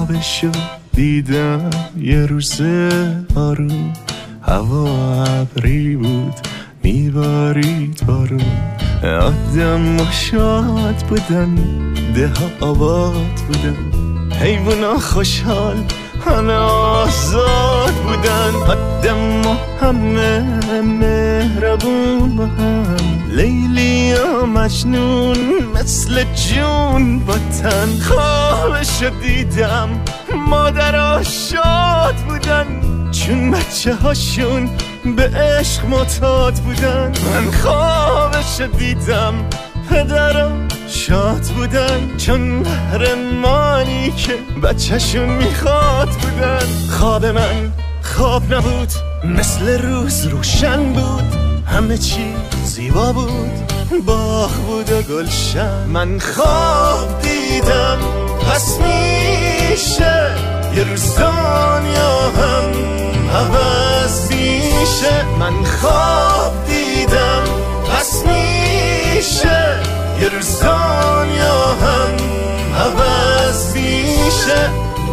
خوابشو دیدم یه روز آروم، هوا ابری بود میبارید بارون، آدم شاد بودن، ده ها آباد بودن، حیوونا خوشحال همه آزاد بودن، آدم همه مهربون با هم، لیلی و مجنون مثل جون با تن. خوابشو دیدم مادرها شاد بودن، چون بچه هاشون به عشق معتاد بودن. من خوابشو دیدم پدرها شاد بودن، چون قهرمانی که بچهشون میخواد بودن. خواب من خواب نبود، مثل روز روشن بود، همه چی زیبا بود، باغ بود و گلشن. من خواب دیدم پس میشه یه روز دنیا هم عوض میشه. من خواب دیدم پس میشه یه روز دنیا هم عوض میشه.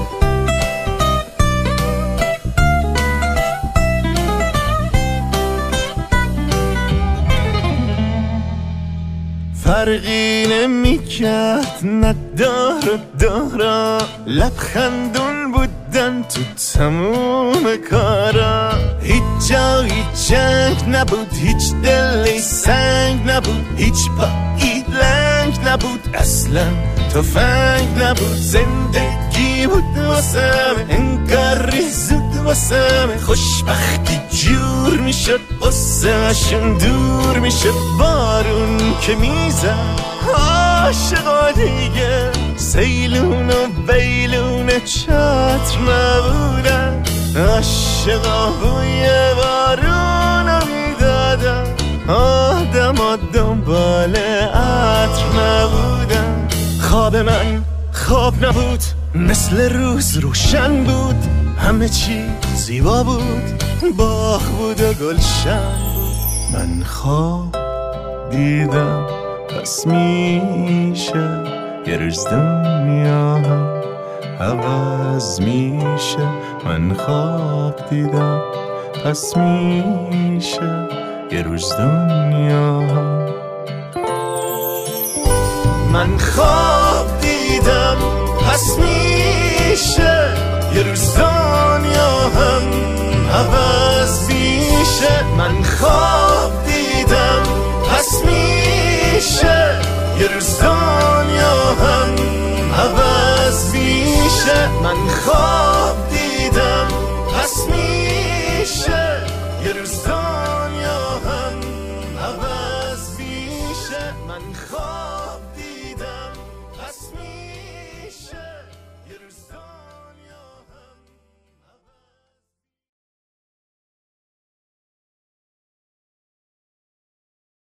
فرقی نمیکرد ندار و دارا، لبخندون بودن تو تموم کارا. هیچ جا هیچ جنگ نبود، هیچ دلی سنگ نبود، هیچ پایی لنگ نبود، اصلا تفنگ نبود. زندگی بود واسم انگار زود واسم، خوشبختی جور میشد واسمشون دور میشد. بارون که میزد عاشقا دیگه، سیلون و بیلون چتر نبودن، عاشقا بوی بارون رو میدادن، آدم ها دنبال عطر نبودن. خواب من خواب نبود، مثل روز روشن بود، همه چی زیبا بود، باغ بود و گلشن بود. من خواب دیدم پس میشه یه روز دنیا هم عوض میشه. من خواب دیدم پس میشه یه روز دنیا هم. من خواب دیدم پس میشه یه روز دنیا هم عوض میشه. من خواب دیدم پس میشه یه روز دنیا هم عوض میشه. من خواب دیدم پس میشه یه روز